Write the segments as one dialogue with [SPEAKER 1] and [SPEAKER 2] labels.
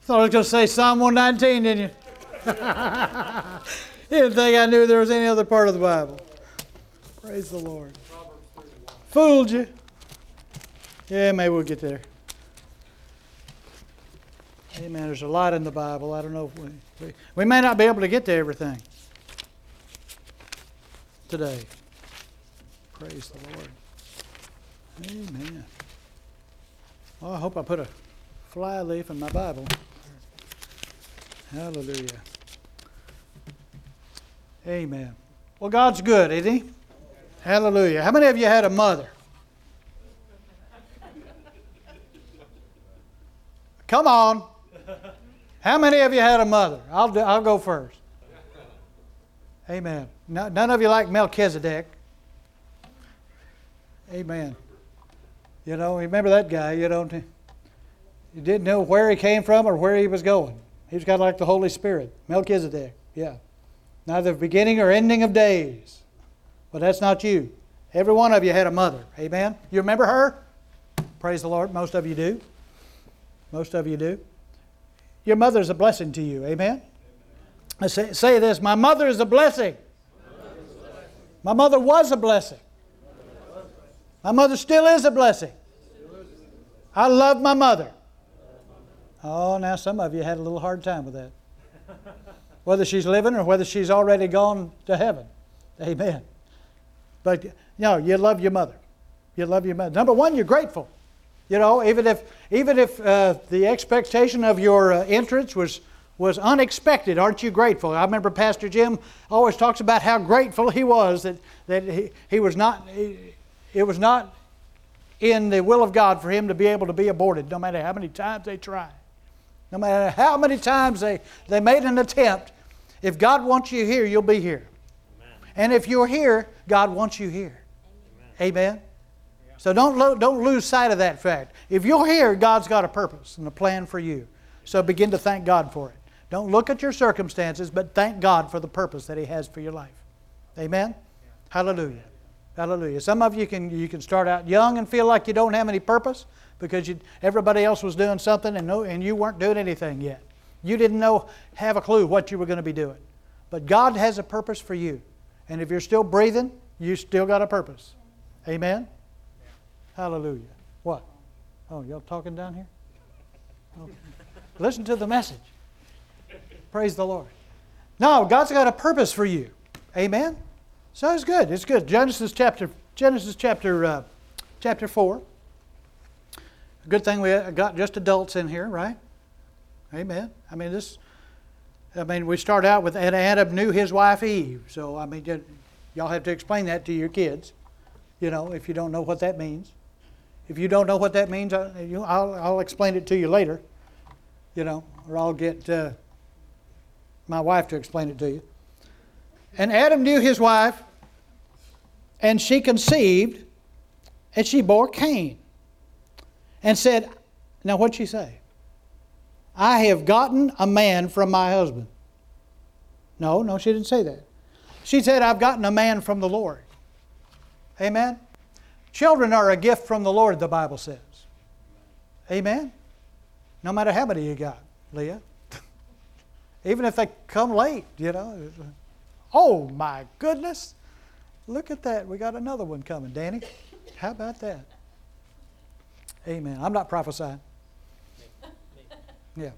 [SPEAKER 1] Thought I was going to say Psalm 119, didn't you? You didn't think I knew there was any other part of the Bible. Praise the Lord. Fooled you. Yeah, maybe we'll get there. Amen. There's a lot in the Bible. I don't know if we may not be able to get to everything today. Praise the Lord. Amen. Well, I hope I put a fly leaf in my Bible. Hallelujah. Amen. Well, God's good, isn't He? Hallelujah. How many of you had a mother? Come on. How many of you had a mother? I'll go first. Amen. None of you like Melchizedek. Amen. You know, remember that guy, you didn't know where he came from or where he was going. He was kind of like the Holy Spirit. Melchizedek, yeah. Neither beginning or ending of days. But that's not you. Every one of you had a mother. Amen. You remember her? Praise the Lord. Most of you do. Most of you do. Your mother is a blessing to you. Amen. Say this. My mother is a blessing. My mother was a blessing. My mother still is a blessing. I love my mother. Oh, now some of you had a little hard time with that. Whether she's living or whether she's already gone to heaven. Amen. But, you love your mother. You love your mother. Number one, you're grateful. You know, even if the expectation of your entrance was unexpected, aren't you grateful? I remember Pastor Jim always talks about how grateful he was that he was not... It was not in the will of God for him to be able to be aborted, no matter how many times they tried. No matter how many times they made an attempt. If God wants you here, you'll be here. Amen. And if you're here, God wants you here. Amen? Yeah. So don't lose sight of that fact. If you're here, God's got a purpose and a plan for you. So begin to thank God for it. Don't look at your circumstances, but thank God for the purpose that He has for your life. Amen? Yeah. Hallelujah. Hallelujah. Some of you can start out young and feel like you don't have any purpose because everybody else was doing something and you weren't doing anything yet. You didn't have a clue what you were going to be doing. But God has a purpose for you. And if you're still breathing, you still got a purpose. Amen? Hallelujah. What? Oh, y'all talking down here? Okay. Listen to the message. Praise the Lord. No, God's got a purpose for you. Amen? So it's good. It's good. Genesis chapter 4. A good thing we got just adults in here, right? Amen. We start out with Adam knew his wife Eve. So y'all have to explain that to your kids. If you don't know what that means. If you don't know what that means, I'll explain it to you later. Or I'll get my wife to explain it to you. And Adam knew his wife, and she conceived, and she bore Cain. And said, now what'd she say? I have gotten a man from my husband. No, she didn't say that. She said, I've gotten a man from the Lord. Amen? Children are a gift from the Lord, the Bible says. Amen? No matter how many you got, Leah. Even if they come late, Oh, my goodness. Look at that. We got another one coming, Danny. How about that? Amen. I'm not prophesying. Yeah.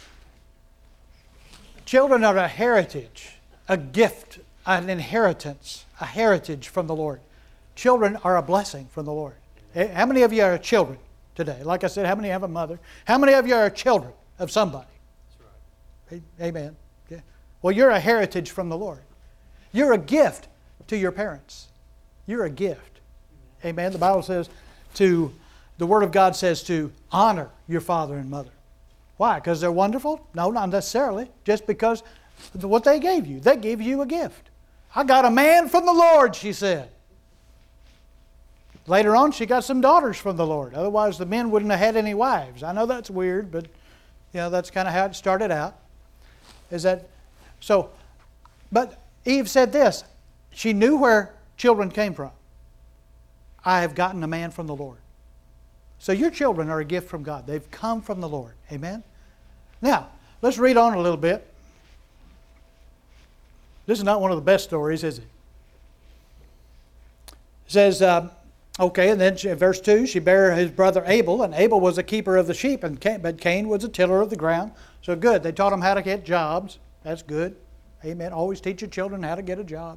[SPEAKER 1] Children are a heritage, a gift, an inheritance, a heritage from the Lord. Children are a blessing from the Lord. How many of you are children today? Like I said, how many have a mother? How many of you are children of somebody? That's right. Amen. Yeah. Well, you're a heritage from the Lord. You're a gift to your parents. You're a gift. Amen. The Bible says the Word of God says to honor your father and mother. Why? Because they're wonderful? No, not necessarily. Just because of what they gave you. They gave you a gift. I got a man from the Lord, she said. Later on, she got some daughters from the Lord. Otherwise, the men wouldn't have had any wives. I know that's weird, but that's kind of how it started out. But Eve said this. She knew where children came from. I have gotten a man from the Lord. So your children are a gift from God. They've come from the Lord. Amen? Now, let's read on a little bit. This is not one of the best stories, is it? It says, okay, and then verse 2, she bare his brother Abel, and Abel was a keeper of the sheep, but Cain was a tiller of the ground. So good. They taught him how to get jobs. That's good. Amen. Always teach your children how to get a job.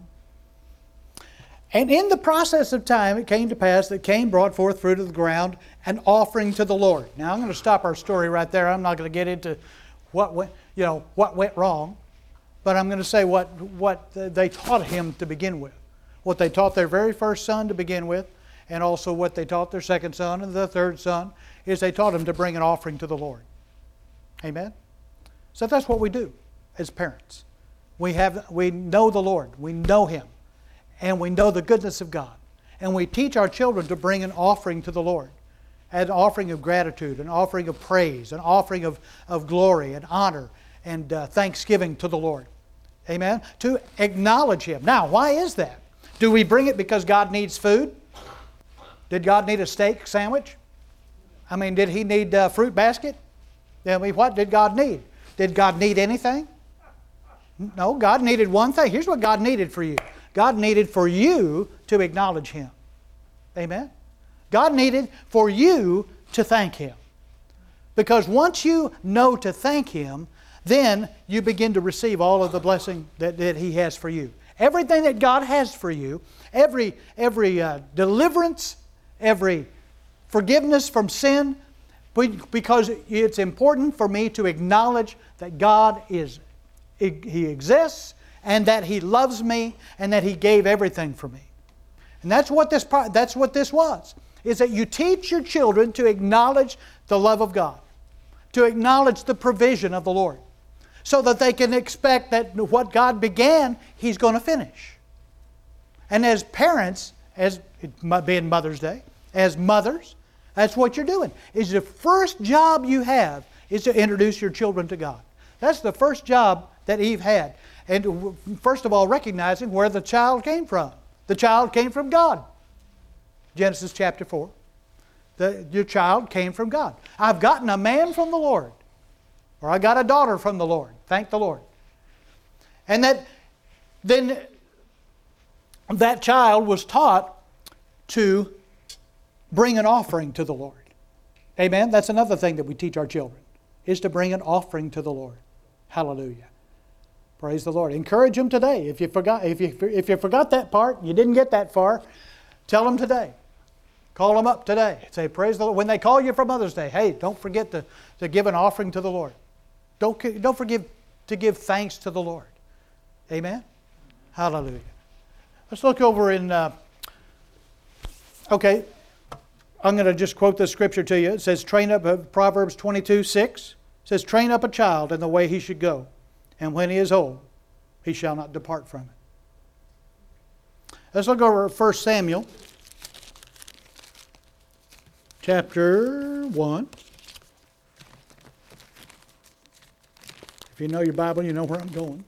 [SPEAKER 1] And in the process of time, it came to pass that Cain brought forth fruit of the ground, an offering to the Lord. Now, I'm going to stop our story right there. I'm not going to get into what went wrong, but I'm going to say what they taught him to begin with, what they taught their very first son to begin with, and also what they taught their second son and the third son, is they taught him to bring an offering to the Lord. Amen? So that's what we do as parents. We know the Lord. We know Him. And we know the goodness of God. And we teach our children to bring an offering to the Lord. An offering of gratitude, an offering of praise, an offering of glory and honor and thanksgiving to the Lord. Amen? To acknowledge Him. Now, why is that? Do we bring it because God needs food? Did God need a steak sandwich? I mean, did He need a fruit basket? I mean, what did God need? Did God need anything? No, God needed one thing. Here's what God needed for you. God needed for you to acknowledge Him. Amen? God needed for you to thank Him. Because once you know to thank Him, then you begin to receive all of the blessing that He has for you. Everything that God has for you, every deliverance, every forgiveness from sin, because it's important for me to acknowledge that God He exists, and that He loves me, and that He gave everything for me. And that's what this was, is that you teach your children to acknowledge the love of God, to acknowledge the provision of the Lord, so that they can expect that what God began, He's going to finish. And as parents, as it being Mother's Day, as mothers, that's what you're doing. Is the first job you have is to introduce your children to God. That's the first job that Eve had. And first of all, recognizing where the child came from. The child came from God. Genesis chapter 4. Your child came from God. I've gotten a man from the Lord. Or I got a daughter from the Lord. Thank the Lord. And then that child was taught to bring an offering to the Lord. Amen? That's another thing that we teach our children, is to bring an offering to the Lord. Hallelujah. Praise the Lord. Encourage them today. If you forgot that part, you didn't get that far, tell them today. Call them up today. Say, praise the Lord. When they call you for Mother's Day, hey, don't forget to give an offering to the Lord. Don't forget to give thanks to the Lord. Amen? Hallelujah. Let's look over in, I'm going to just quote this scripture to you. It says, Proverbs 22:6 says, train up a child in the way he should go, and when he is old, he shall not depart from it. Let's look over 1 Samuel chapter 1. If you know your Bible, you know where I'm going.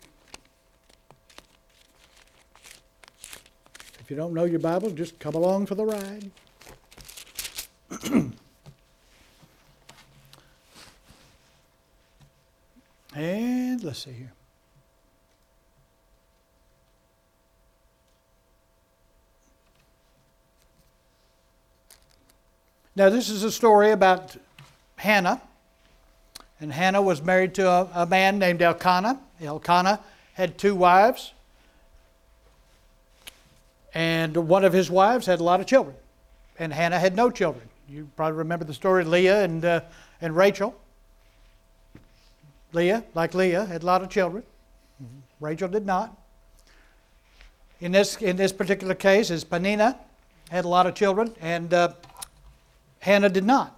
[SPEAKER 1] If you don't know your Bible, just come along for the ride. And let's see here. Now this is a story about Hannah. And Hannah was married to a man named Elkanah. Elkanah had 2 wives. And one of his wives had a lot of children. And Hannah had no children. You probably remember the story of Leah and Rachel. Leah, had a lot of children. Rachel did not. In this particular case, is Peninnah had a lot of children, and Hannah did not.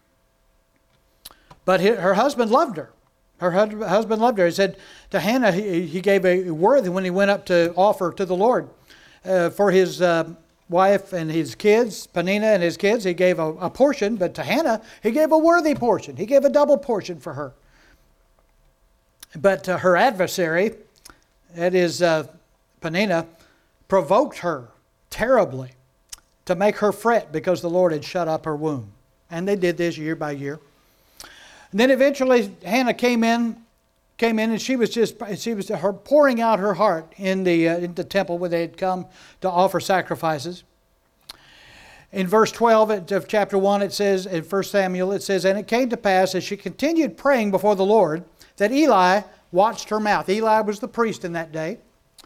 [SPEAKER 1] But her husband loved her. Her husband loved her. He said to Hannah, he gave a worthy when he went up to offer to the Lord for his wife and his kids, Peninnah and his kids. He gave a portion, but to Hannah, he gave a worthy portion. He gave a double portion for her. But her adversary, that is Peninnah, provoked her terribly to make her fret because the Lord had shut up her womb. And they did this year by year. And then eventually Hannah came in, and she was pouring out her heart in the temple where they had come to offer sacrifices. In verse 12 of chapter 1, it says, in 1 Samuel, it says, "And it came to pass, as she continued praying before the Lord, that Eli watched her mouth." Eli was the priest in that day.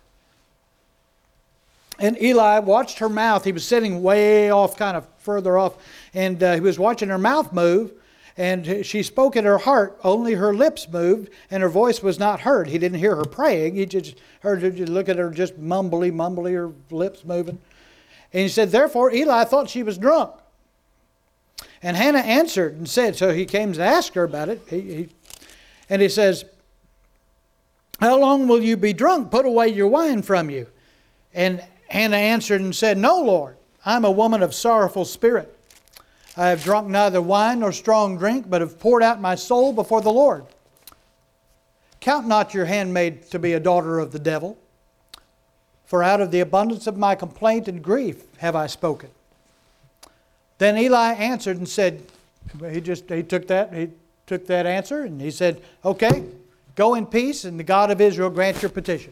[SPEAKER 1] And Eli watched her mouth. He was sitting way off, kind of further off, and he was watching her mouth move. And she spoke in her heart, only her lips moved, and her voice was not heard. He didn't hear her praying. He just heard her look at her just mumbly, her lips moving. And he said, "Therefore Eli thought she was drunk." And Hannah answered and said, so he came to ask her about it. And he says, "How long will you be drunk? Put away your wine from you." And Hannah answered and said, "No, Lord, I am a woman of sorrowful spirit. I have drunk neither wine nor strong drink, but have poured out my soul before the Lord. Count not your handmaid to be a daughter of the devil, for out of the abundance of my complaint and grief have I spoken." Then Eli answered and said, he took that answer and he said, "Okay, go in peace, and the God of Israel grant your petition."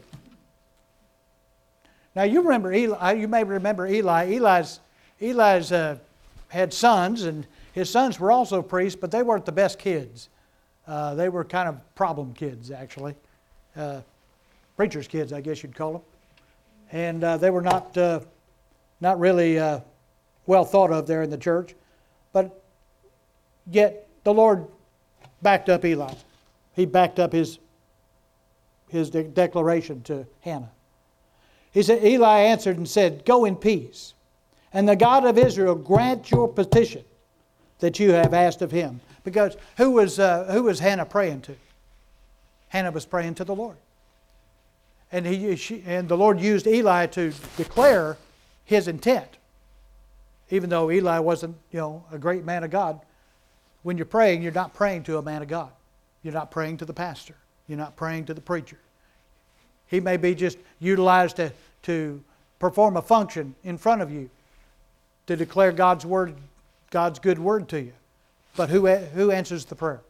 [SPEAKER 1] Now you remember Eli. You may remember Eli. Eli's had sons, and his sons were also priests, but they weren't the best kids. They were kind of problem kids, actually. Preacher's kids, I guess you'd call them. And they were not really well thought of there in the church. But yet the Lord backed up Eli. He backed up his declaration to Hannah. He said, Eli answered and said, "Go in peace, and the God of Israel grant your petition that you have asked of him." Because who was Hannah praying to? Hannah was praying to the Lord. And the Lord used Eli to declare his intent. Even though Eli wasn't, a great man of God, when you're praying, you're not praying to a man of God. You're not praying to the pastor. You're not praying to the preacher. He may be just utilized to perform a function in front of you, to declare God's word, God's good word to you. But who answers the prayer?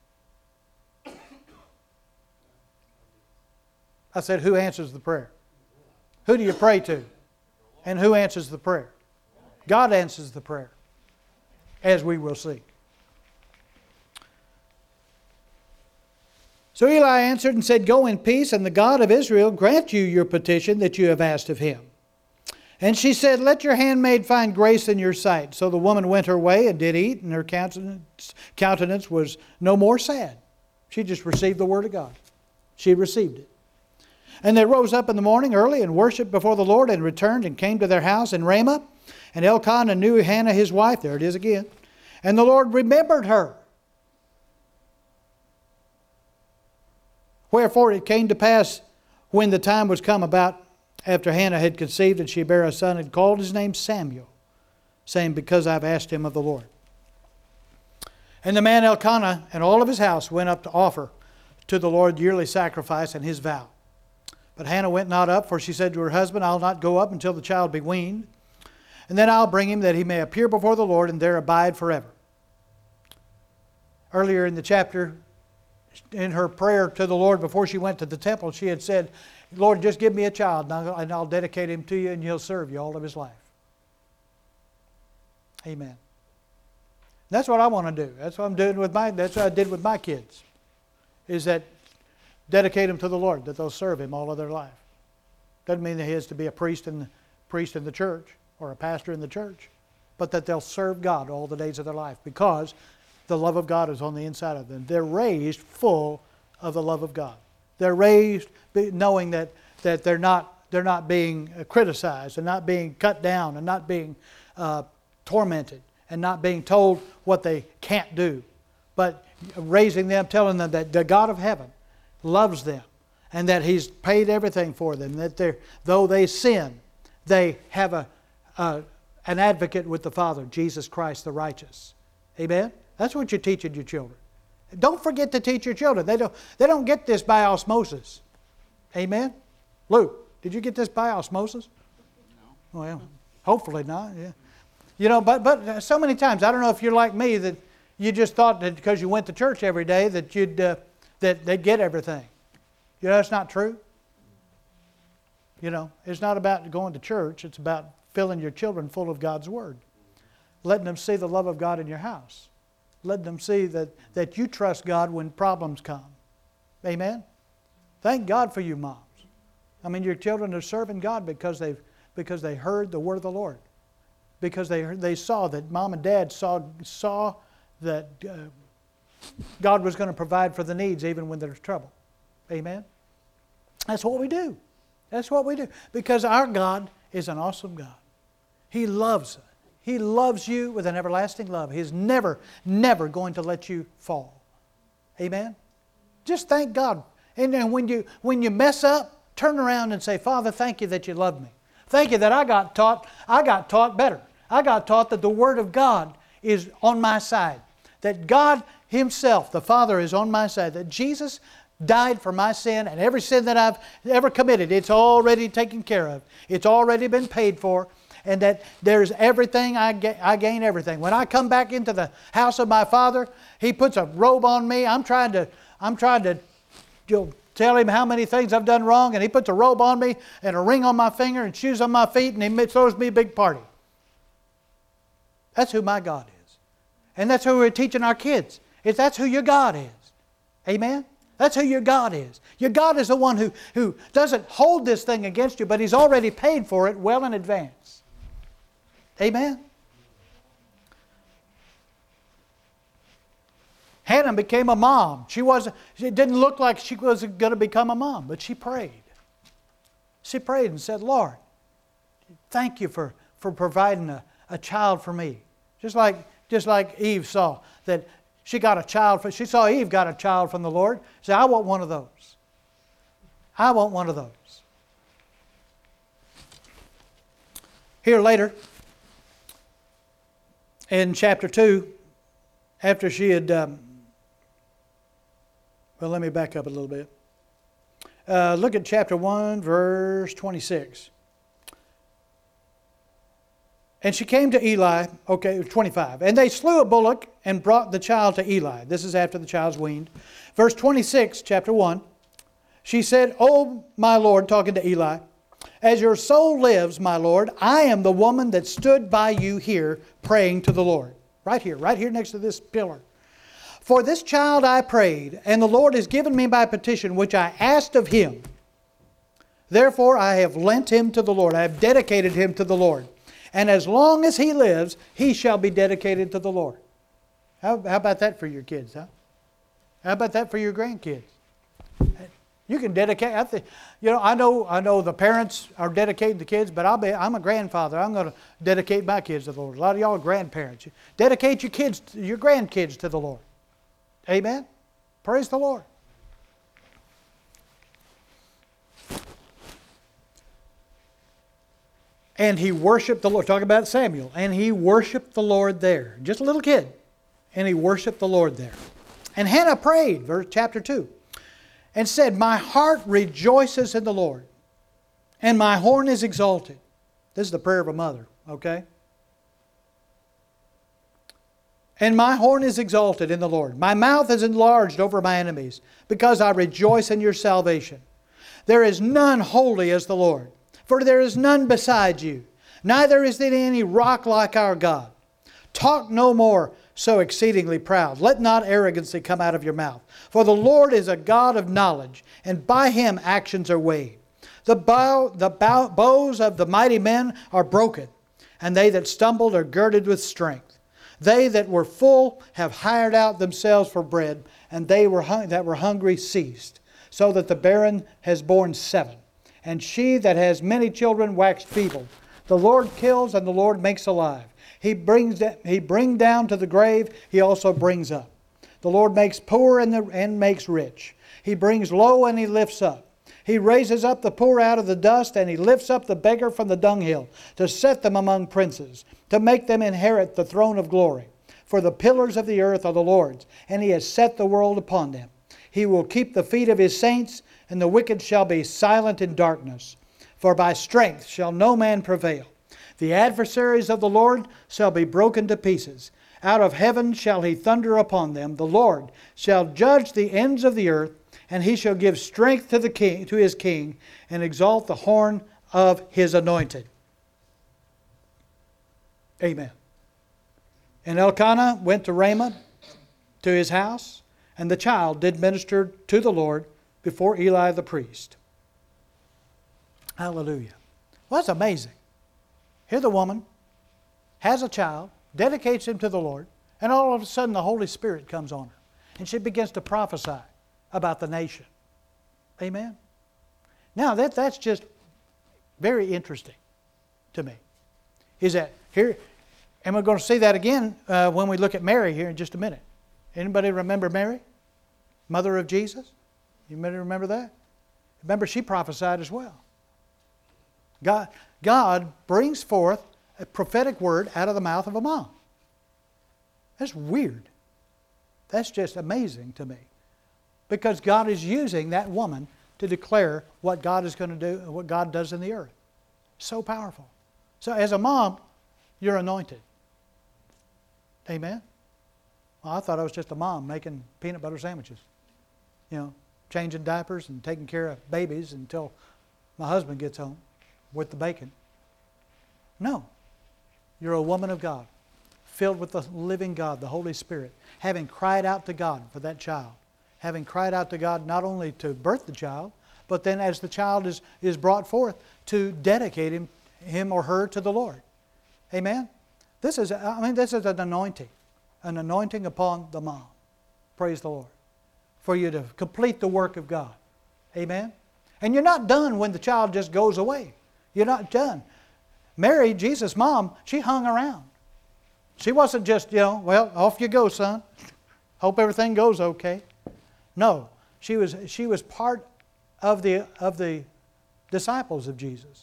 [SPEAKER 1] I said, who answers the prayer? Who do you pray to? And who answers the prayer? God answers the prayer, as we will see. So Eli answered and said, "Go in peace, and the God of Israel grant you your petition that you have asked of him." And she said, "Let your handmaid find grace in your sight." So the woman went her way and did eat, and her countenance was no more sad. She just received the word of God. She received it. And they rose up in the morning early and worshipped before the Lord, and returned and came to their house in Ramah. And Elkanah knew Hannah his wife. There it is again. And the Lord remembered her. Wherefore it came to pass, when the time was come about after Hannah had conceived and she bare a son, and called his name Samuel, saying, "Because I have asked him of the Lord." And the man Elkanah and all of his house went up to offer to the Lord yearly sacrifice and his vow. But Hannah went not up, for she said to her husband, "I'll not go up until the child be weaned, and then I'll bring him, that he may appear before the Lord and there abide forever." Earlier in the chapter, in her prayer to the Lord before she went to the temple, she had said, "Lord, just give me a child, and I'll dedicate him to you, and he'll serve you all of his life." Amen. That's what I want to do. That's what I'm doing that's what I did with my kids. Is that dedicate them to the Lord, that they'll serve him all of their life. Doesn't mean that he has to be a priest in the church or a pastor in the church, but that they'll serve God all the days of their life, because the love of God is on the inside of them. They're raised full of the love of God. They're raised knowing that they're not being criticized, and not being cut down, and not being tormented, and not being told what they can't do, but raising them, telling them that the God of heaven loves them, and that He's paid everything for them. That though they sin, they have an advocate with the Father, Jesus Christ the righteous. Amen. That's what you're teaching your children. Don't forget to teach your children. They don't get this by osmosis. Amen? Luke, did you get this by osmosis? No. Well, hopefully not. Yeah. But so many times, I don't know if you're like me, that you just thought that because you went to church every day that that they'd get everything. You know, that's not true. You know, it's not about going to church. It's about filling your children full of God's Word. Letting them see the love of God in your house. Letting them see that you trust God when problems come. Amen? Thank God for you moms. I mean, your children are serving God because they heard the word of the Lord. Because they saw that mom and dad saw that God was going to provide for the needs even when there's trouble. Amen? That's what we do. That's what we do. Because our God is an awesome God. He loves us. He loves you with an everlasting love. He's never, never going to let you fall. Amen? Just thank God. And when you mess up, turn around and say, Father, thank you that you love me. Thank you that I got taught better. I got taught that the Word of God is on my side. That God Himself, the Father, is on my side. That Jesus died for my sin, and every sin that I've ever committed, it's already taken care of. It's already been paid for. And that there's everything, I gain everything. When I come back into the house of my Father, He puts a robe on me. I'm trying to tell Him how many things I've done wrong, and He puts a robe on me and a ring on my finger and shoes on my feet, and He throws me a big party. That's who my God is. And that's who we're teaching our kids. That's who your God is. Amen? That's who your God is. Your God is the one who doesn't hold this thing against you, but He's already paid for it well in advance. Amen? Hannah became a mom. It didn't look like she was going to become a mom, but she prayed. She prayed and said, Lord, thank you for providing a child for me. Just like Eve saw that she got a child. She saw Eve got a child from the Lord. She said, I want one of those. I want one of those. Here later, in chapter 2, after she had... well, let me back up a little bit. Look at chapter 1, verse 26. And she came to Eli, 25. And they slew a bullock and brought the child to Eli. This is after the child's weaned. Verse 26, chapter 1. She said, O my Lord, talking to Eli, as your soul lives, my Lord, I am the woman that stood by you here praying to the Lord. Right here next to this pillar. For this child I prayed, and the Lord has given me my petition, which I asked of Him. Therefore I have lent him to the Lord. I have dedicated him to the Lord. And as long as he lives, he shall be dedicated to the Lord. How about that for your kids, huh? How about that for your grandkids? You can dedicate. I know the parents are dedicating the kids, but I'm a grandfather. I'm going to dedicate my kids to the Lord. A lot of y'all are grandparents. Dedicate your grandkids to the Lord. Amen? Praise the Lord. And he worshiped the Lord. Talk about Samuel. And he worshiped the Lord there. Just a little kid. And he worshiped the Lord there. And Hannah prayed, chapter 2, and said, my heart rejoices in the Lord, and my horn is exalted. This is the prayer of a mother, okay? And my horn is exalted in the Lord. My mouth is enlarged over my enemies, because I rejoice in your salvation. There is none holy as the Lord, for there is none beside you. Neither is there any rock like our God. Talk no more so exceedingly proud. Let not arrogancy come out of your mouth. For the Lord is a God of knowledge, and by Him actions are weighed. The bows of the mighty men are broken, and they that stumbled are girded with strength. They that were full have hired out themselves for bread, and they that were hungry ceased, so that the barren has borne 7, and she that has many children waxed feeble. The Lord kills, and the Lord makes alive. He brings down to the grave, He also brings up. The Lord makes poor and makes rich. He brings low and He lifts up. He raises up the poor out of the dust, and He lifts up the beggar from the dunghill, to set them among princes, to make them inherit the throne of glory. For the pillars of the earth are the Lord's, and He has set the world upon them. He will keep the feet of His saints, and the wicked shall be silent in darkness. For by strength shall no man prevail. The adversaries of the Lord shall be broken to pieces, Out of heaven shall he thunder upon them. The Lord shall judge the ends of the earth, and he shall give strength to the king, to his king, and exalt the horn of his anointed. Amen. And Elkanah went to Ramah, to his house, and the child did minister to the Lord before Eli the priest. Hallelujah. Well, that's amazing. Here the woman has a child, dedicates him to the Lord, and all of a sudden the Holy Spirit comes on her. And she begins to prophesy about the nation. Amen? Now that's just very interesting to me. Is that here, and we're going to see that again when we look at Mary here in just a minute. Anybody remember Mary? Mother of Jesus? You remember that? Remember, she prophesied as well. God brings forth a prophetic word out of the mouth of a mom. That's weird. That's just amazing to me. Because God is using that woman to declare what God is going to do and what God does in the earth. So powerful. So as a mom, you're anointed. Amen? Well, I thought I was just a mom making peanut butter sandwiches. You know, changing diapers and taking care of babies until my husband gets home with the bacon. No. You're a woman of God, filled with the living God, the Holy Spirit, having cried out to God for that child, having cried out to God not only to birth the child, but then as the child is brought forth, to dedicate him or her to the Lord. Amen? This is an anointing upon the mom. Praise the Lord. For you to complete the work of God. Amen? And you're not done when the child just goes away. You're not done. Mary, Jesus' mom, she hung around. She wasn't just, well, off you go, son. Hope everything goes okay. No, she was part of the disciples of Jesus.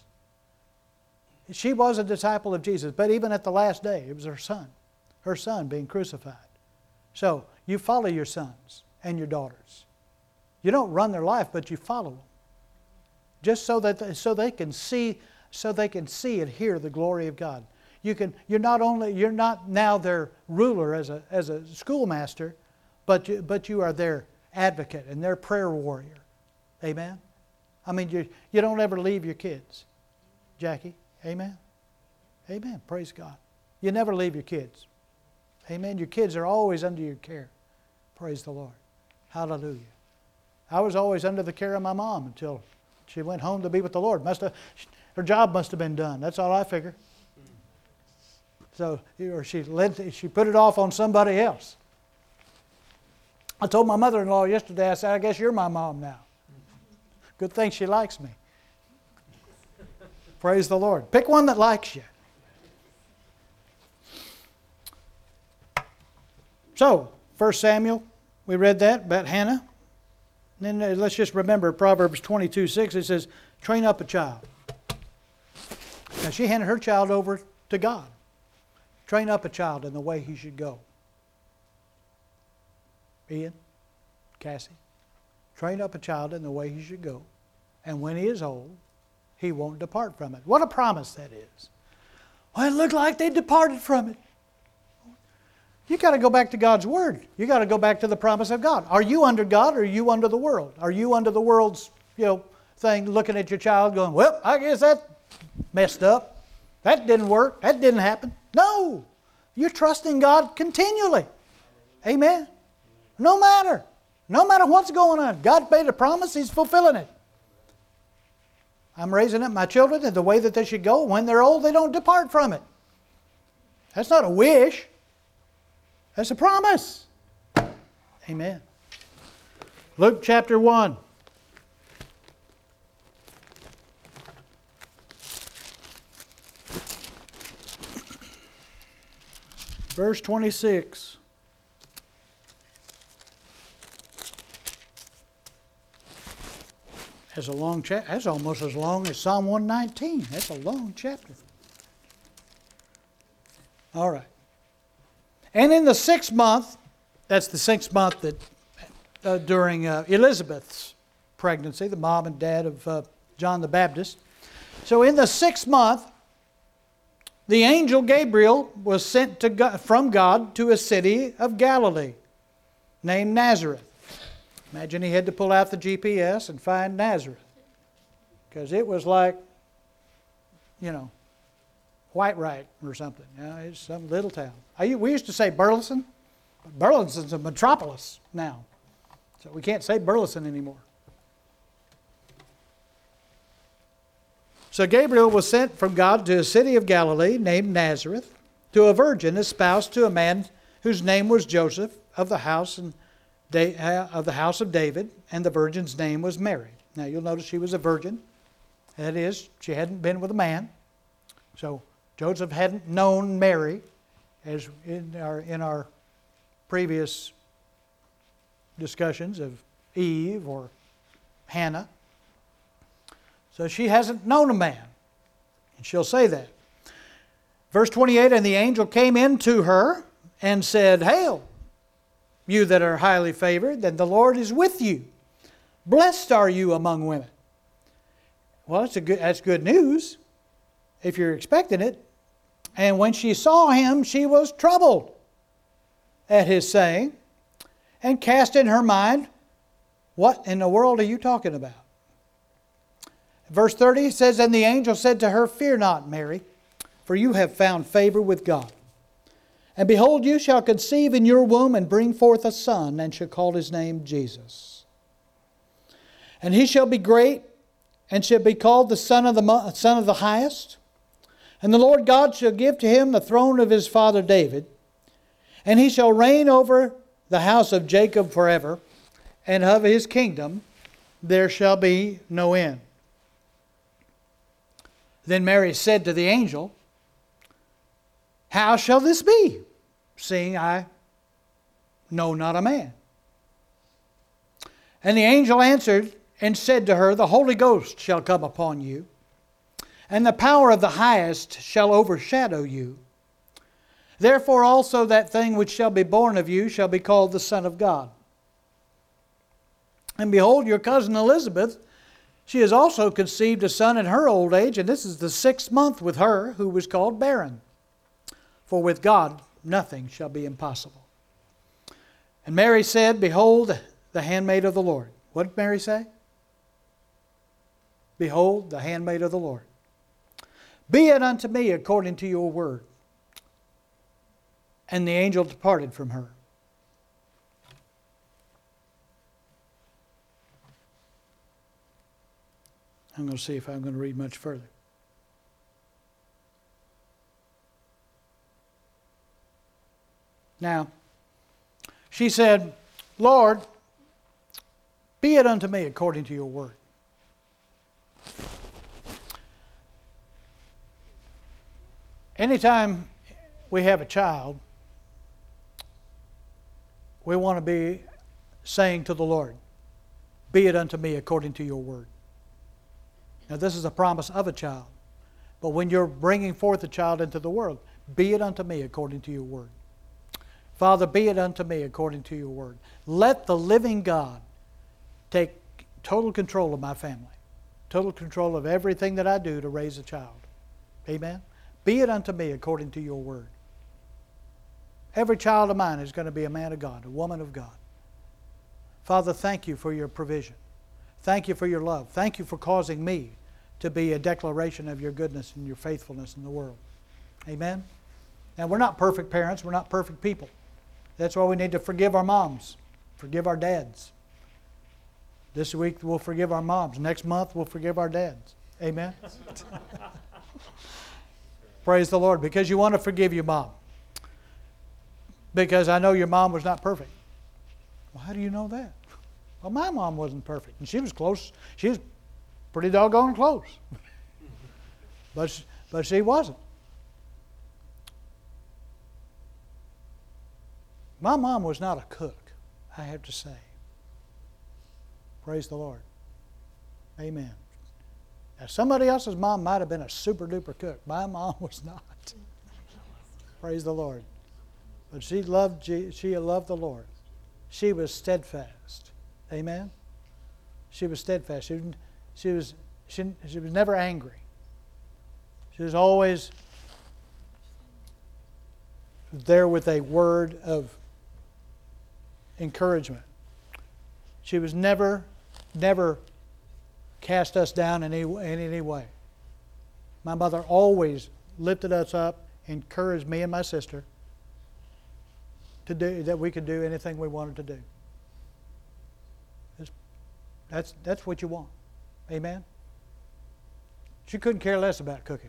[SPEAKER 1] She was a disciple of Jesus, but even at the last day, it was her son being crucified. So you follow your sons and your daughters. You don't run their life, but you follow them, just so they can see and hear the glory of God. You're not now their ruler as a schoolmaster, but you are their advocate and their prayer warrior. Amen. I mean, you don't ever leave your kids, Jackie. Amen. Amen. Praise God. You never leave your kids. Amen. Your kids are always under your care. Praise the Lord. Hallelujah. I was always under the care of my mom until she went home to be with the Lord. Her job must have been done. That's all I figure. So, or she put it off on somebody else. I told my mother-in-law yesterday, I said, I guess you're my mom now. Good thing she likes me. Praise the Lord. Pick one that likes you. So, 1 Samuel, we read that about Hannah. And then let's just remember Proverbs 22:6. It says, train up a child. Now, she handed her child over to God. Train up a child in the way he should go. Ian, Cassie, train up a child in the way he should go. And when he is old, he won't depart from it. What a promise that is. Well, it looked like they departed from it. You got to go back to God's Word. You got to go back to the promise of God. Are you under God or are you under the world? Are you under the world's thing, looking at your child going, well, I guess that messed up. That didn't work. That didn't happen. No. You're trusting God continually. Amen. No matter what's going on. God made a promise. He's fulfilling it. I'm raising up my children in the way that they should go. When they're old, they don't depart from it. That's not a wish. That's a promise. Amen. Luke chapter 1. Verse 26. That's a long chapter. That's almost as long as Psalm 119. That's a long chapter. All right. And in the 6th month, that's the 6th month that during Elizabeth's pregnancy, the mom and dad of John the Baptist. So in the 6th month, the angel Gabriel was sent from God to a city of Galilee named Nazareth. Imagine he had to pull out the GPS and find Nazareth. Because it was like, Whitewright or something. It's some little town. We used to say Burleson. But Burleson's a metropolis now. So we can't say Burleson anymore. So Gabriel was sent from God to a city of Galilee named Nazareth to a virgin espoused to a man whose name was Joseph of the house of David, and the virgin's name was Mary. Now you'll notice she was a virgin. That is, she hadn't been with a man. So Joseph hadn't known Mary, as in our previous discussions of Eve or Hannah. So she hasn't known a man. And she'll say that. Verse 28, and the angel came in to her and said, Hail, you that are highly favored, and the Lord is with you. Blessed are you among women. Well, that's good news if you're expecting it. And when she saw him, she was troubled at his saying, and cast in her mind, what in the world are you talking about? Verse 30 says, and the angel said to her, Fear not, Mary, for you have found favor with God. And behold, you shall conceive in your womb and bring forth a son, and shall call his name Jesus. And he shall be great, and shall be called the Son of the Highest. And the Lord God shall give to him the throne of his father David, and he shall reign over the house of Jacob forever, and of his kingdom there shall be no end. Then Mary said to the angel, How shall this be, seeing I know not a man? And the angel answered and said to her, The Holy Ghost shall come upon you, and the power of the Highest shall overshadow you. Therefore also that thing which shall be born of you shall be called the Son of God. And behold, your cousin Elizabeth, she has also conceived a son in her old age, and this is the 6th month with her, who was called barren. For with God nothing shall be impossible. And Mary said, Behold, the handmaid of the Lord. What did Mary say? Behold, the handmaid of the Lord. Be it unto me according to your word. And the angel departed from her. I'm going to see if I'm going to read much further. Now, she said, Lord, be it unto me according to your word. Anytime we have a child, we want to be saying to the Lord, be it unto me according to your word. Now this is a promise of a child. But when you're bringing forth a child into the world, be it unto me according to your word. Father, be it unto me according to your word. Let the living God take total control of my family. Total control of everything that I do to raise a child. Amen? Be it unto me according to your word. Every child of mine is going to be a man of God, a woman of God. Father, thank you for your provision. Thank you for your love. Thank you for causing me to be a declaration of your goodness and your faithfulness in the world. Amen? Now, we're not perfect parents. We're not perfect people. That's why we need to forgive our moms, forgive our dads. This week we'll forgive our moms. Next month we'll forgive our dads. Amen? Praise the Lord. Because you want to forgive your mom. Because I know your mom was not perfect. Well, how do you know that? Well, my mom wasn't perfect. And she was close. She was pretty doggone close. But she wasn't. My mom was not a cook, I have to say. Praise the Lord. Amen. Now, somebody else's mom might have been a super duper cook. My mom was not. Praise the Lord. But she loved the Lord. She was steadfast. Amen. She was steadfast. She was never angry. She was always there with a word of encouragement. She was never cast us down in any way. My mother always lifted us up, encouraged me and my sister to do that we could do anything we wanted to do. That's what you want. Amen? She couldn't care less about cooking.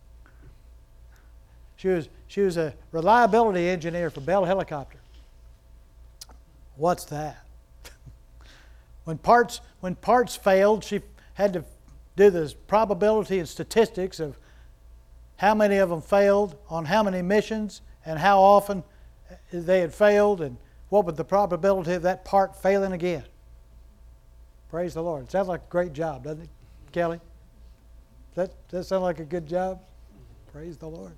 [SPEAKER 1] She was a reliability engineer for Bell Helicopter. What's that? When parts failed, she had to do the probability and statistics of how many of them failed on how many missions and how often they had failed and what was the probability of that part failing again. Praise the Lord. Sounds like a great job, doesn't it, Kelly? Does that sound like a good job? Praise the Lord.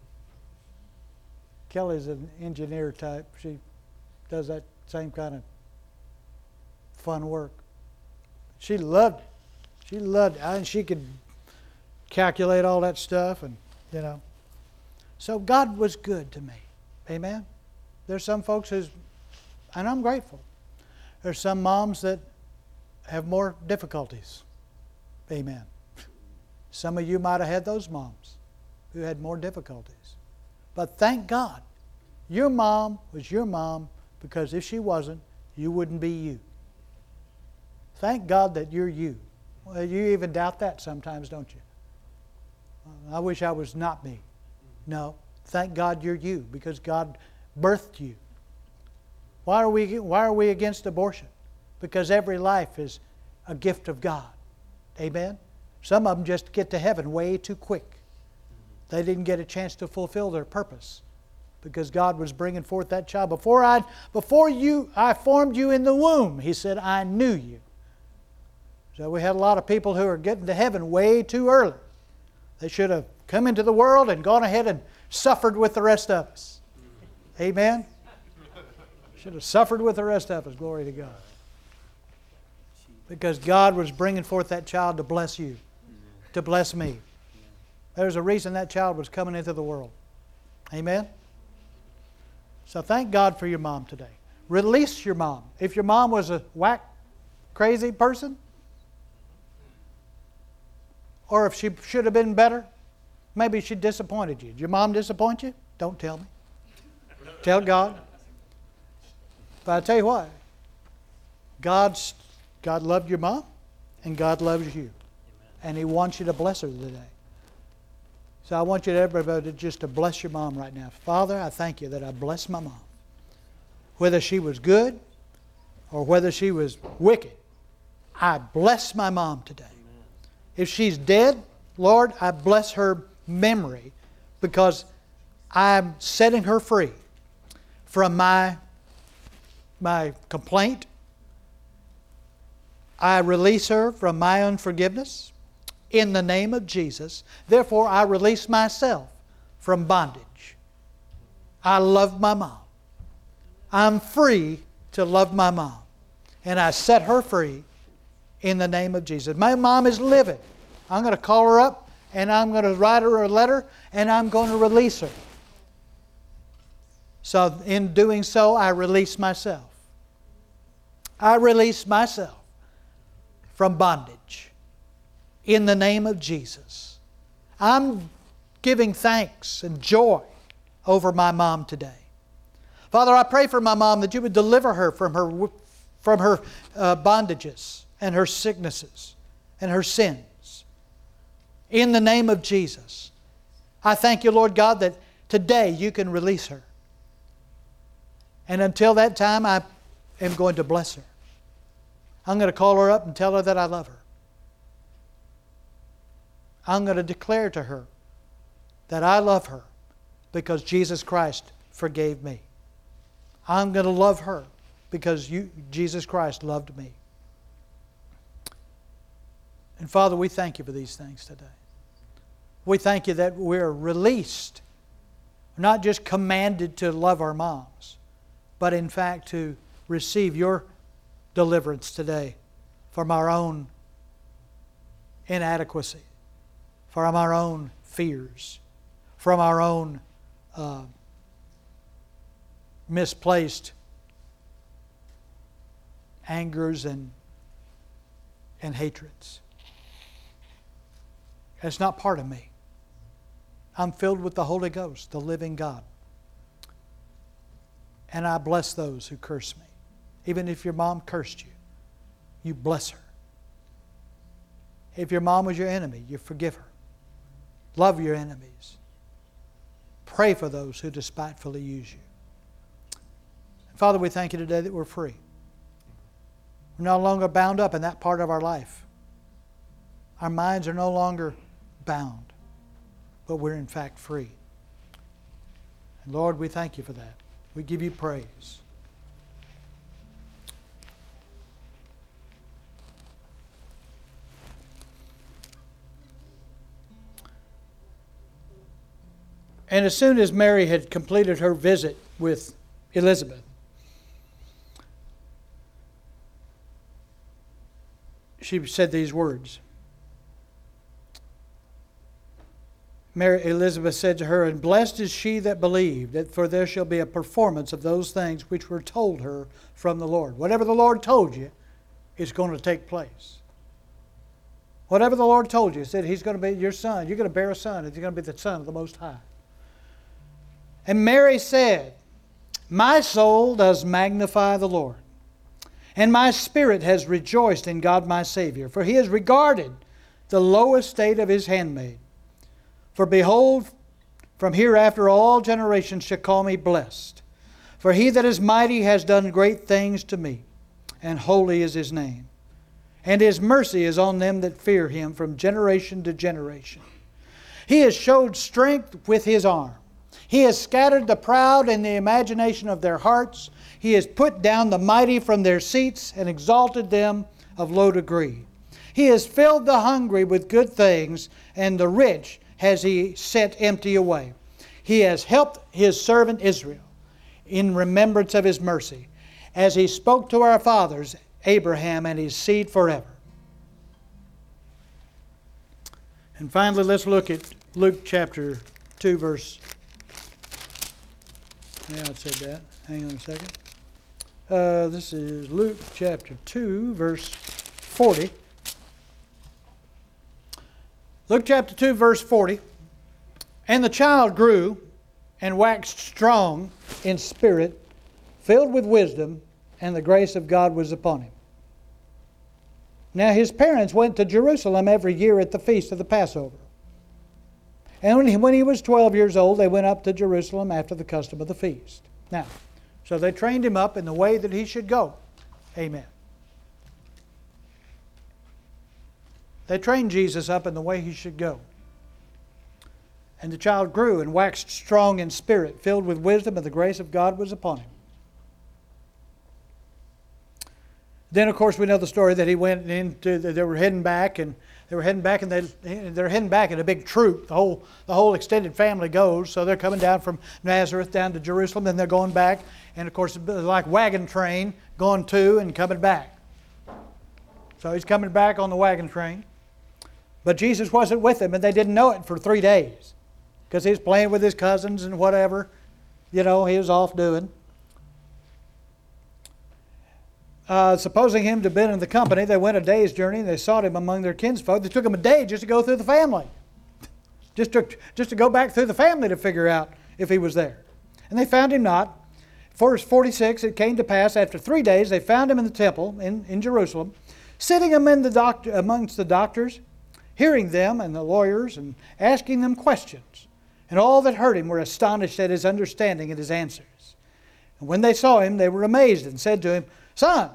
[SPEAKER 1] Kelly's an engineer type. She does that same kind of fun work. She loved it. She loved it. And she could calculate all that stuff and, you know. So God was good to me. Amen? There's some folks and I'm grateful. There's some moms that have more difficulties. Amen. Some of you might have had those moms who had more difficulties. But thank God, your mom was your mom, because if she wasn't, you wouldn't be you. Thank God that you're you. Well, you even doubt that sometimes, don't you? I wish I was not me. No, thank God you're you, because God birthed you. Why are we against abortion? Because every life is a gift of God. Amen? Some of them just get to heaven way too quick. They didn't get a chance to fulfill their purpose because God was bringing forth that child. Before I formed you in the womb, He said, I knew you. So we had a lot of people who are getting to heaven way too early. They should have come into the world and gone ahead and suffered with the rest of us. Amen? Should have suffered with the rest of us. Glory to God. Because God was bringing forth that child to bless you, to bless me. There's a reason that child was coming into the world. Amen? So thank God for your mom today. Release your mom. If your mom was a whack, crazy person, or if she should have been better, maybe she disappointed you. Did your mom disappoint you? Don't tell me. Tell God. But I tell you what, God loved your mom, and God loves you. And He wants you to bless her today. So I want you to everybody just to bless your mom right now. Father, I thank you that I bless my mom. Whether she was good or whether she was wicked, I bless my mom today. If she's dead, Lord, I bless her memory because I'm setting her free from my complaint. I release her from my unforgiveness in the name of Jesus. Therefore, I release myself from bondage. I love my mom. I'm free to love my mom. And I set her free in the name of Jesus. My mom is living. I'm going to call her up and I'm going to write her a letter and I'm going to release her. So in doing so, I release myself. I release myself from bondage in the name of Jesus. I'm giving thanks and joy over my mom today. Father, I pray for my mom that you would deliver her from her bondages and her sicknesses and her sins. In the name of Jesus. I thank you, Lord God, that today you can release her. And until that time, I am going to bless her. I'm going to call her up and tell her that I love her. I'm going to declare to her that I love her because Jesus Christ forgave me. I'm going to love her because Jesus Christ loved me. And Father, we thank you for these things today. We thank you that we're released, not just commanded to love our moms, but in fact to receive your deliverance today from our own inadequacy, from our own fears, from our own misplaced angers and hatreds. It's not part of me. I'm filled with the Holy Ghost, the living God. And I bless those who curse me. Even if your mom cursed you, you bless her. If your mom was your enemy, you forgive her. Love your enemies. Pray for those who despitefully use you. Father, we thank you today that we're free. We're no longer bound up in that part of our life. Our minds are no longer bound, but we're in fact free. And Lord, we thank you for that. We give you praise. And as soon as Mary had completed her visit with Elizabeth, she said these words. Elizabeth said to her, "And blessed is she that believed, that for there shall be a performance of those things which were told her from the Lord." Whatever the Lord told you is going to take place. Whatever the Lord told you, He said He's going to be your son. You're going to bear a son, and He's going to be the Son of the Most High. And Mary said, "My soul does magnify the Lord, and my spirit has rejoiced in God my Savior, for He has regarded the low estate of His handmaid. For behold, from hereafter all generations shall call me blessed. For He that is mighty has done great things to me, and holy is His name. And His mercy is on them that fear Him from generation to generation. He has showed strength with His arm. He has scattered the proud in the imagination of their hearts. He has put down the mighty from their seats and exalted them of low degree. He has filled the hungry with good things, and the rich has He set empty away. He has helped His servant Israel in remembrance of His mercy, as He spoke to our fathers, Abraham and his seed forever." And finally, let's look at Luke chapter 2, verse... Yeah, I said that. Hang on a second. This is Luke chapter 2, verse 40. Luke chapter 2, verse 40. "And the child grew and waxed strong in spirit, filled with wisdom, and the grace of God was upon him. Now his parents went to Jerusalem every year at the feast of the Passover. And when he was 12 years old, they went up to Jerusalem after the custom of the feast." Now, so they trained him up in the way that he should go. Amen. They trained Jesus up in the way He should go. "And the child grew and waxed strong in spirit, filled with wisdom, and the grace of God was upon him." Then, of course, we know the story that he went into. They were heading back, and they're heading back in a big troop. The whole extended family goes. So they're coming down from Nazareth down to Jerusalem, then they're going back, and of course, it's like wagon train going to and coming back. So he's coming back on the wagon train. But Jesus wasn't with them, and they didn't know it for 3 days because he was playing with his cousins and whatever, he was off doing. Supposing him to have been in the company, they went a day's journey and they sought him among their kinsfolk. They took him a day just to go through the family, just to go back through the family to figure out if he was there. And they found him not. Verse 46, "It came to pass after 3 days they found him in the temple in Jerusalem, sitting amongst the doctors, hearing them and the lawyers and asking them questions. And all that heard him were astonished at his understanding and his answers. And when they saw him, they were amazed and said to him, 'Son,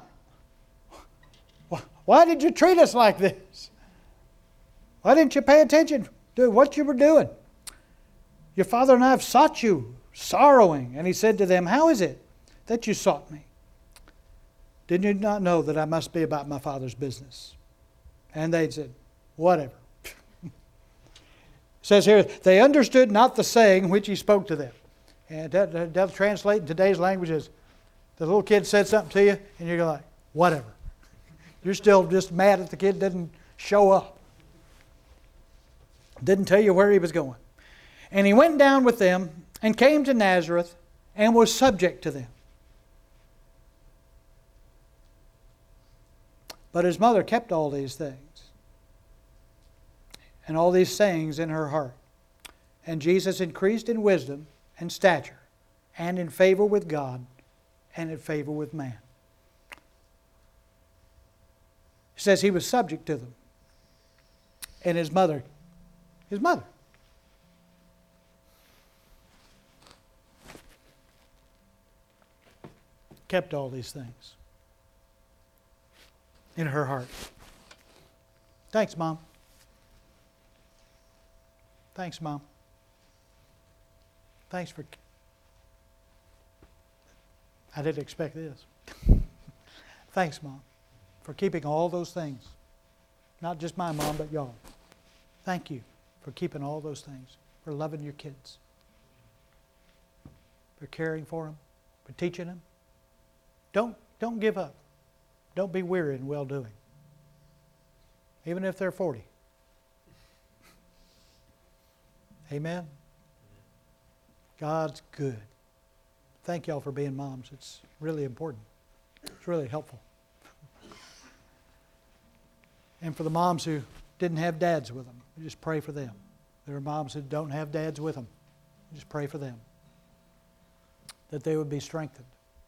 [SPEAKER 1] why did you treat us like this? Why didn't you pay attention to what you were doing? Your father and I have sought you, sorrowing.' And he said to them, 'How is it that you sought me? Did you not know that I must be about my Father's business?' And they said, 'Whatever.'" It says here, "They understood not the saying which he spoke to them." And that translate in today's language is, the little kid said something to you, and you're like, "Whatever." You're still just mad that the kid didn't show up. Didn't tell you where he was going. "And he went down with them and came to Nazareth, and was subject to them. But his mother kept all these things and all these sayings in her heart. And Jesus increased in wisdom and stature and in favor with God and in favor with man. He says he was subject to them. And his mother, kept all these things in her heart. Thanks, Mom. Thanks, Mom. Thanks for... I didn't expect this. Thanks, Mom, for keeping all those things. Not just my mom, but y'all. Thank you for keeping all those things, for loving your kids, for caring for them, for teaching them. Don't give up. Don't be weary in well-doing. Even if they're 40. Amen? God's good. Thank y'all for being moms. It's really important. It's really helpful. And for the moms who didn't have dads with them, we just pray for them. There are moms who don't have dads with them. We just pray for them, that they would be strengthened.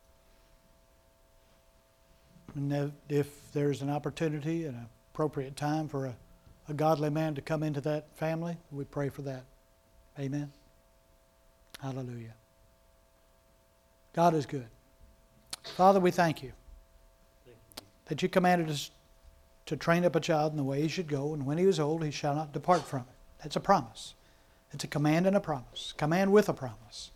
[SPEAKER 1] And if there's an opportunity and an appropriate time for a godly man to come into that family, we pray for that. Amen. Hallelujah. God is good. Father, we thank you that you commanded us to train up a child in the way he should go, and when he is old, he shall not depart from it. That's a promise. It's a command and a promise. Command with a promise.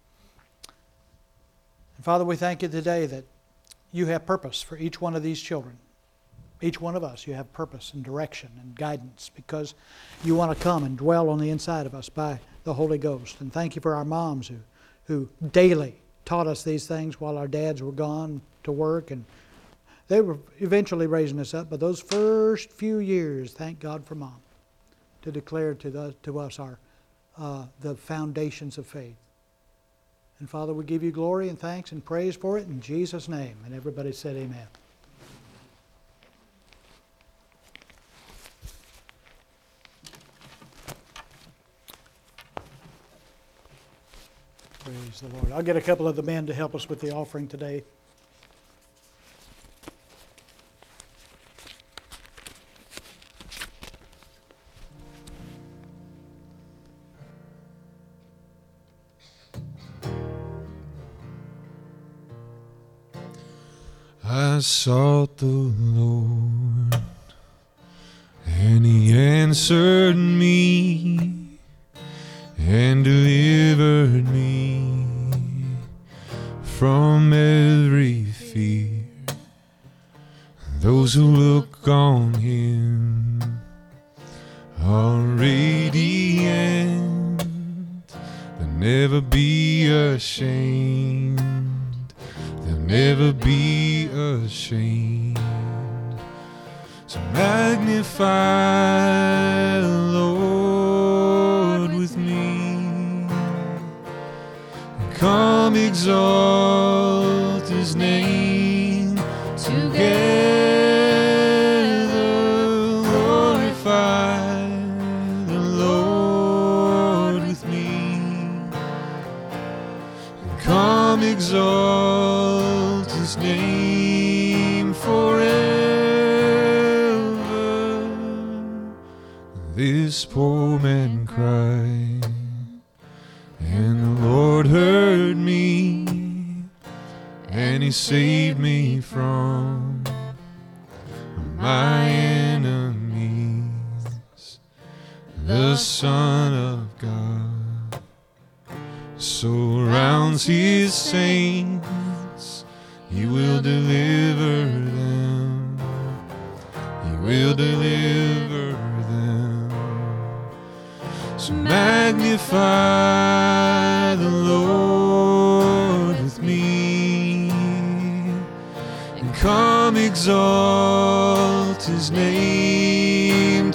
[SPEAKER 1] And Father, we thank you today that you have purpose for each one of these children. Each one of us, you have purpose and direction and guidance because you want to come and dwell on the inside of us by the Holy Ghost. And thank you for our moms who daily taught us these things while our dads were gone to work, and they were eventually raising us up. But those first few years, thank God for Mom to declare to us the foundations of faith. And Father, we give you glory and thanks and praise for it in Jesus' name. And everybody said amen. Praise the Lord. I'll get a couple of the men to help us with the offering today.
[SPEAKER 2] I sought the Lord, and He answered me and delivered me from every fear. Those who look on Him are radiant, they'll never be ashamed. They'll never be ashamed. So magnify the Lord with me, and come exalt His name together. Glorify the Lord with me, and come exalt His name forever. This poor man cried, and the Lord heard me, and He saved me from my enemies. The Son of God surrounds His saints. He will deliver them. He will deliver them. So magnify the Lord with me, and come exalt His name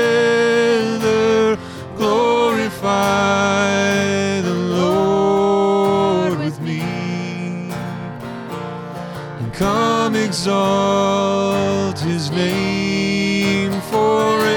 [SPEAKER 2] together. Glorify the Lord exalt His name forever.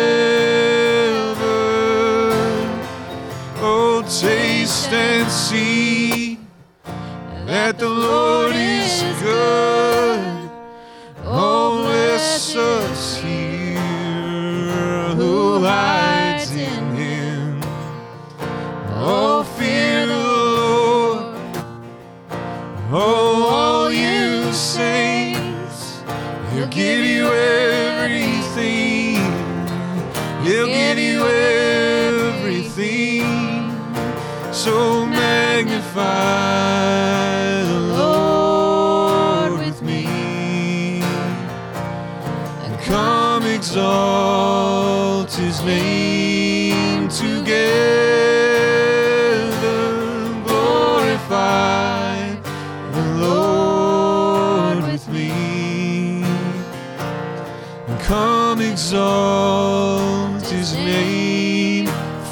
[SPEAKER 2] Oh, taste and see that the Lord is good. Oh, bless us here who hides in Him. Oh, fear the Lord. Oh, all you saints, He'll give you everything. He'll give you everything. So magnify the Lord with me, and come exalt His name together. Glorify the Lord with me, and come exalt His name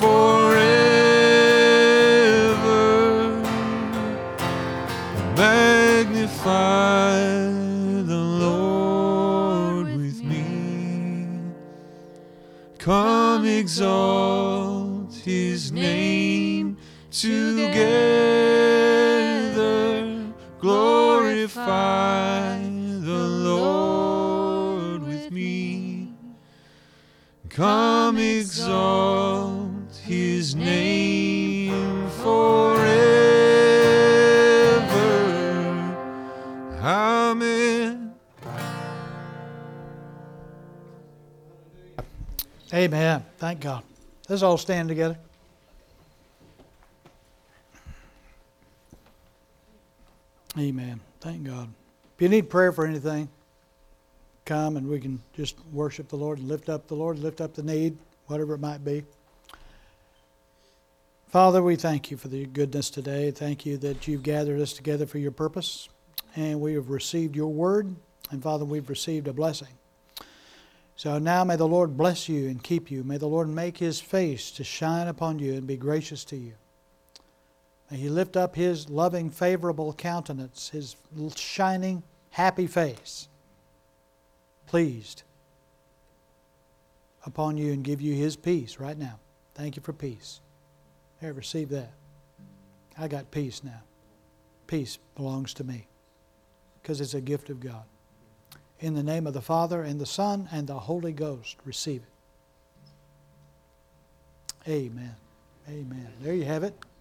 [SPEAKER 2] forever. Magnify the Lord with me. Come exalt His name together. Glorify the Lord with me. Come exalt His name forever. Amen.
[SPEAKER 1] Amen. Thank God. Let's all stand together. Amen. Thank God. If you need prayer for anything, come and we can just worship the Lord and lift up the Lord, lift up the need, whatever it might be. Father, we thank you for the goodness today. Thank you that you've gathered us together for your purpose, and we have received your word, and Father, we've received a blessing. So now may the Lord bless you and keep you. May the Lord make His face to shine upon you and be gracious to you. May He lift up His loving, favorable countenance, His shining, happy face, pleased upon you, and give you His peace right now. Thank you for peace. Here, receive that. I got peace now. Peace belongs to me because it's a gift of God. In the name of the Father, and the Son, and the Holy Ghost, receive it. Amen. Amen. There you have it.